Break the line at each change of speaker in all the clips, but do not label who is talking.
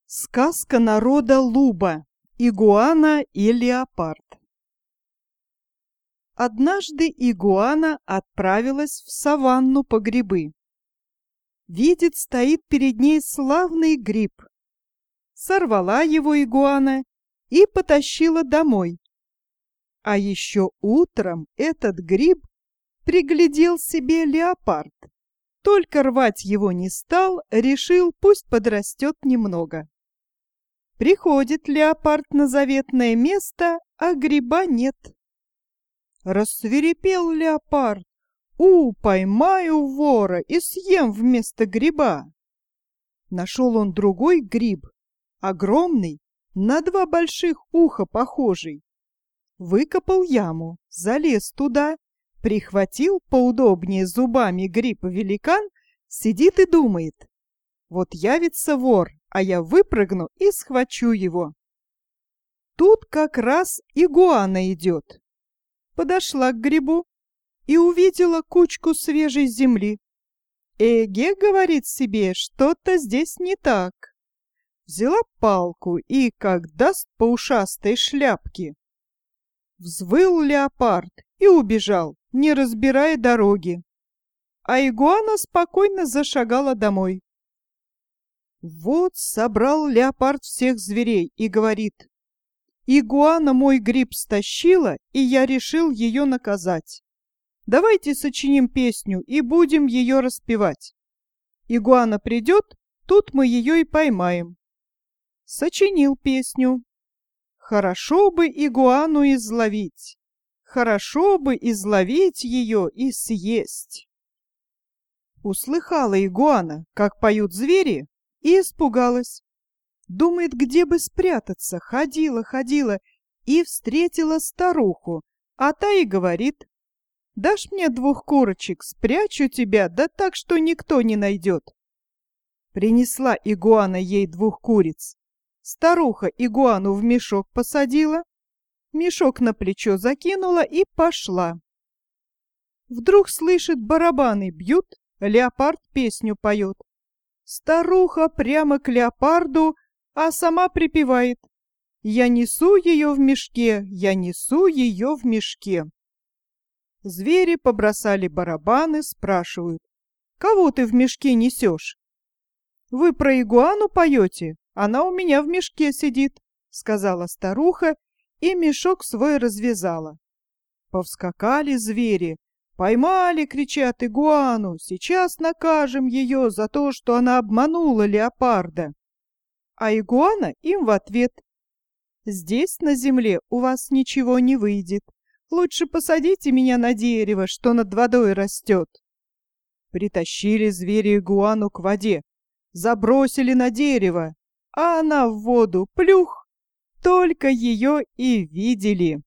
Сказка народа Луба. Игуана и леопард. Однажды игуана отправилась в саванну по грибы. Видит, стоит перед ней славный гриб. Сорвала его игуана и потащила домой. А еще утром этот гриб приглядел себе леопард. Только рвать его не стал, решил, пусть подрастет немного. Приходит леопард на заветное место, а гриба нет. Рассвирепел леопард. Поймаю вора и съем вместо гриба. Нашел он другой гриб, огромный, на два больших уха похожий. Выкопал яму, залез туда, прихватил поудобнее зубами гриб-великан, сидит и думает. Вот явится вор, а я выпрыгну и схвачу его. Тут как раз игуана идет. Подошла к грибу и увидела кучку свежей земли. «Эге, — говорит себе, — что-то здесь не так». Взяла палку и как даст по ушастой шляпке. Взвыл леопард и убежал, не разбирая дороги. А игуана спокойно зашагала домой. Вот собрал леопард всех зверей и говорит: «Игуана мой гриб стащила, и я решил ее наказать. Давайте сочиним песню и будем ее распевать. Игуана придет, тут мы ее и поймаем». Сочинил песню. Хорошо бы игуану изловить, хорошо бы изловить ее и съесть. Услыхала игуана, как поют звери, и испугалась. Думает, где бы спрятаться. Ходила и встретила старуху, а та и говорит: «Дашь мне 2 курочек, спрячу тебя, да так, что никто не найдет». Принесла игуана ей 2 куриц. Старуха игуану в мешок посадила, мешок на плечо закинула и пошла. Вдруг слышит, барабаны бьют, леопард песню поет. Старуха прямо к леопарду, а сама припевает: «Я несу ее в мешке, я несу ее в мешке». Звери побросали барабаны, спрашивают: «Кого ты в мешке несешь?» «Вы про игуану поете? Она у меня в мешке сидит», — сказала старуха, и мешок свой развязала. Повскакали звери. «Поймали, — кричат, — игуану, сейчас накажем ее за то, что она обманула леопарда». А игуана им в ответ: «Здесь, на земле, у вас ничего не выйдет. Лучше посадите меня на дерево, что над водой растет». Притащили звери игуану к воде, забросили на дерево, а она в воду плюх, только ее и видели.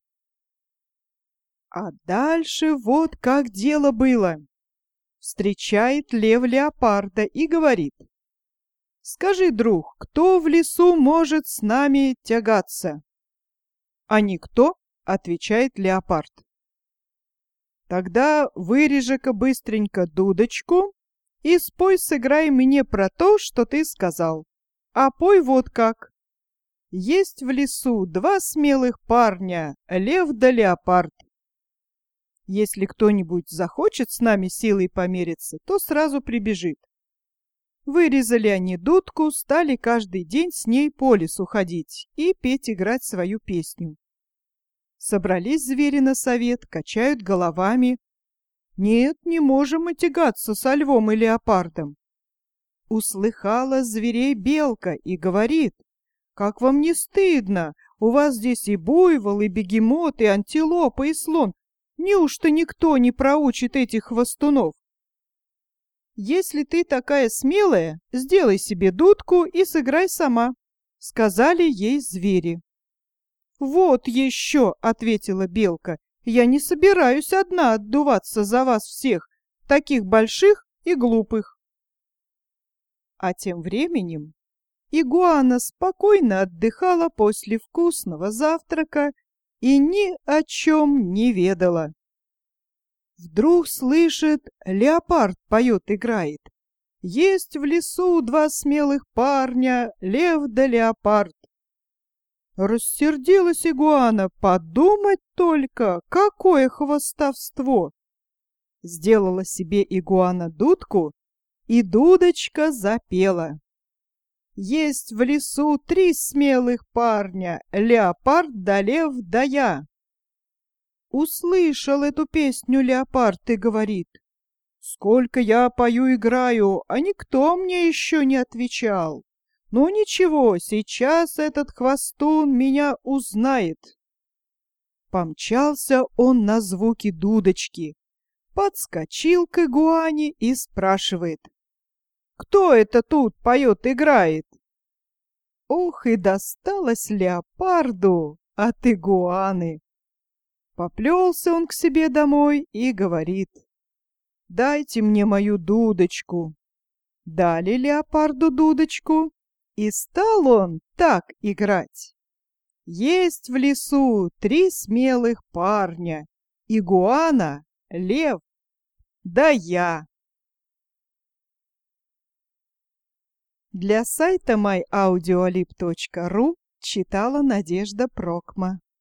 А дальше вот как дело было. Встречает лев леопарда и говорит: «Скажи, друг, кто в лесу может с нами тягаться?» «А никто», — отвечает леопард. «Тогда вырежи-ка быстренько дудочку и спой, сыграй мне про то, что ты сказал. А пой вот как. Есть в лесу 2 смелых парня, лев да леопард. Если кто-нибудь захочет с нами силой помериться, то сразу прибежит». Вырезали они дудку, стали каждый день с ней по лесу ходить и петь, играть свою песню. Собрались звери на совет, качают головами. «Нет, не можем мы тягаться со львом и леопардом». Услыхала зверей белка и говорит: «Как вам не стыдно? У вас здесь и буйвол, и бегемот, и антилопа, и слон. Неужто никто не проучит этих хвостунов? Если ты такая смелая, сделай себе дудку и сыграй сама», — сказали ей звери. «Вот еще, — ответила белка, — я не собираюсь одна отдуваться за вас всех, таких больших и глупых». А тем временем игуана спокойно отдыхала после вкусного завтрака и ни о чем не ведала. Вдруг слышит, леопард поет, играет. Есть в лесу два смелых парня, лев да леопард. Рассердилась игуана, подумать только, какое хвастовство! Сделала себе игуана дудку, и дудочка запела. Есть в лесу три смелых парня, леопард да лев да я. Услышал эту песню леопард и говорит: «Сколько я пою-играю, а никто мне еще не отвечал. Ну ничего, сейчас этот хвостун меня узнает». Помчался он на звуки дудочки, подскочил к игуане и спрашивает: «Кто это тут поет-играет?» Ох, и досталось леопарду от игуаны. Поплелся он к себе домой и говорит: «Дайте мне мою дудочку». Дали леопарду дудочку, и стал он так играть. Есть в лесу три смелых парня: игуана, лев, да я. Для сайта myaudioalib.ru читала Надежда Прокма.